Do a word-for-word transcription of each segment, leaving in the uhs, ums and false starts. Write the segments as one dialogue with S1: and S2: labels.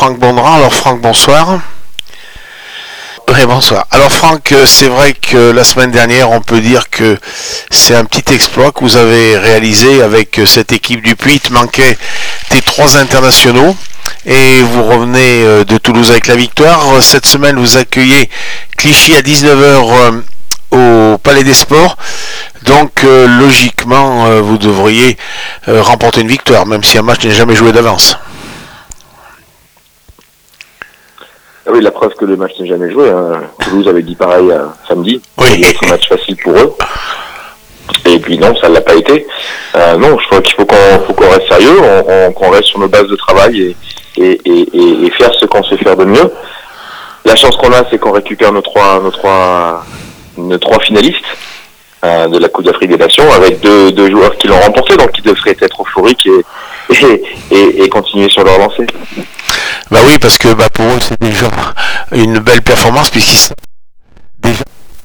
S1: Franck Bondran. Alors Franck, bonsoir. Oui, bonsoir. Alors Franck, c'est vrai que la semaine dernière, on peut dire que c'est un petit exploit que vous avez réalisé avec cette équipe du Puy. Il manquait tes trois internationaux et vous revenez de Toulouse avec la victoire. Cette semaine, vous accueillez Clichy à dix-neuf heures au Palais des Sports. Donc euh, logiquement, euh, vous devriez euh, remporter une victoire, même si un match n'est jamais joué d'avance.
S2: Ah oui, la preuve que le match n'est jamais joué. Hein. Toulouse avait dit pareil euh, samedi.
S1: Oui.
S2: C'est un match facile pour eux. Et puis non, ça ne l'a pas été. Euh, non, je crois qu'il faut qu'on, faut qu'on reste sérieux, on, on, qu'on reste sur nos bases de travail et, et, et, et, et faire ce qu'on sait faire de mieux. La chance qu'on a, c'est qu'on récupère nos trois, nos trois, nos trois finalistes euh, de la Coupe d'Afrique des Nations avec deux, deux joueurs qui l'ont remporté, donc qui devraient être euphoriques et, et, et, et continuer sur leur lancée.
S1: Bah oui, parce que bah, pour eux, c'est déjà une belle performance puisqu'ils sont déjà...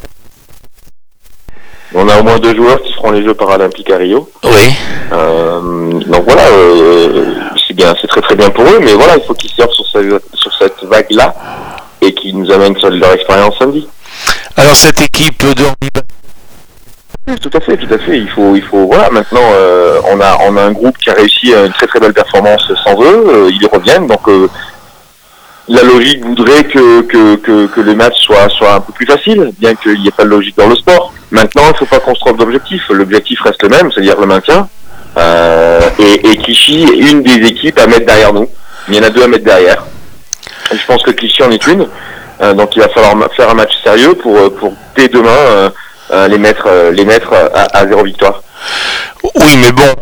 S2: On a au moins deux joueurs qui feront les Jeux paralympiques à Rio.
S1: Oui.
S2: Euh, donc voilà, euh, c'est bien, c'est très très bien pour eux, mais voilà, il faut qu'ils servent sur cette, sur cette vague-là et qu'ils nous amènent sur leur expérience samedi.
S1: Alors cette équipe de handball.
S2: Tout à fait, tout à fait. Il faut, il faut. Voilà. Maintenant, euh, on a, on a un groupe qui a réussi une très très belle performance sans eux. Euh, ils reviennent, donc euh, la logique voudrait que que, que que les matchs soient soient un peu plus faciles, bien qu'il n'y ait pas de logique dans le sport. Maintenant, il ne faut pas qu'on se trompe d'objectif. L'objectif reste le même, c'est-à-dire le maintien. Euh, et, et Clichy est une des équipes à mettre derrière nous. Il y en a deux à mettre derrière. Et je pense que Clichy en est une. Euh, donc, il va falloir faire un match sérieux pour pour dès demain. Euh, Euh, les mettre, euh, les mettre à, à zéro victoire.
S1: Oui, mais bon.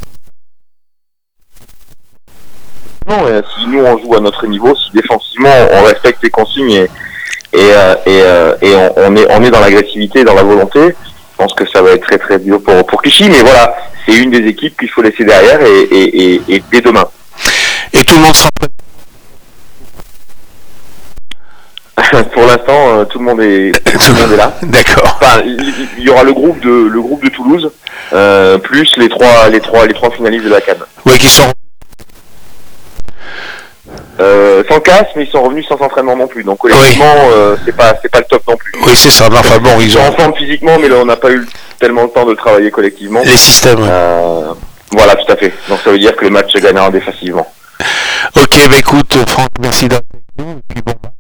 S2: Non, euh, si nous on joue à notre niveau, si défensivement on respecte les consignes et et euh, et, euh, et on, on est on est dans l'agressivité, dans la volonté, je pense que ça va être très très dur pour pour Clichy. Mais voilà, c'est une des équipes qu'il faut laisser derrière et et, et, et dès demain.
S1: Et tout le monde s'en prête.
S2: Pour l'instant, euh, tout le monde est tout le monde est là.
S1: D'accord.
S2: Enfin, il, il y aura le groupe de le groupe de Toulouse, euh, plus les trois les trois les trois finalistes de la CAN.
S1: Oui, qui sont.
S2: Euh, sans casse, mais ils sont revenus sans entraînement non plus. Donc collectivement, oui. euh, c'est pas c'est pas le top non plus.
S1: Oui, c'est ça. Enfin bon, ils,
S2: ils sont
S1: ont
S2: en forme physiquement, mais là on n'a pas eu tellement le temps de travailler collectivement.
S1: Les systèmes. Oui.
S2: Euh, voilà, tout à fait. Donc ça veut dire que le match se gagnera défensivement.
S1: Ok, bah écoute, Franck, merci d'être avec nous. Et puis bon.